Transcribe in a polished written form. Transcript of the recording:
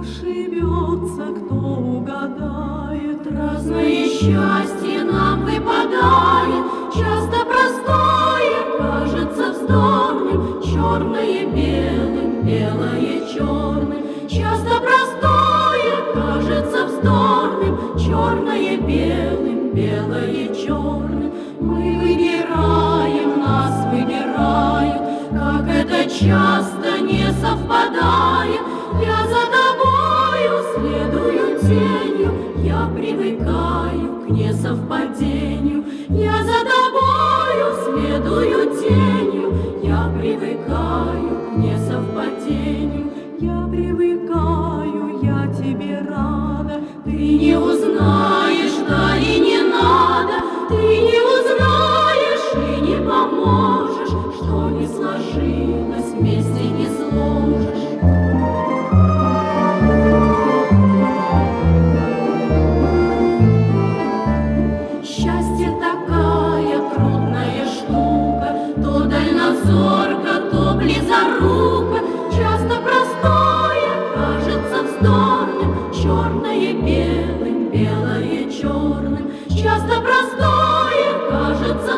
ошибется, кто угадает. Разное счастье нам выпадает, часто простое кажется вздорным, черное белым, белое черным. Часто простое кажется вздорным, черное белым, белое черным. Мы выбираем, нас выбирают, как это часто не совпадает. Я за тобою следую тенью, я привыкаю к несовпадению. Я за тобою следую тенью, я привыкаю к несовпадению. Я привыкаю, я тебе рада, ты не узнаешь, да и не надо. Ты не узнаешь и не поможешь, что не сложилось, вместе не сложишь. Счастье такая трудная штука, то дальнозорка, то близорука. Часто простое кажется вздорным, черное белым, белое черным. Часто простое кажется